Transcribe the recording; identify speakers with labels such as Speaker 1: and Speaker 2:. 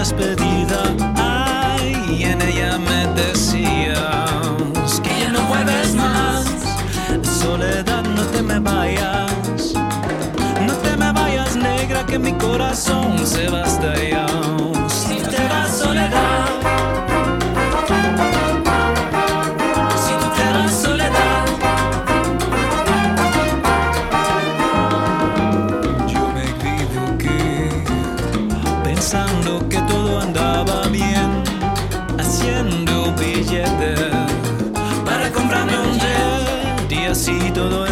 Speaker 1: despedida. Ay, en ella me decías que ya no vuelves más. Soledad, no te me vayas. No te me vayas, negra, que mi corazón se va hasta allá. Si te vas, soledad. Si tú te vas, soledad. Yo me equivoqué pensando que todo andaba bien, haciendo billetes para comprarme un jet y así todo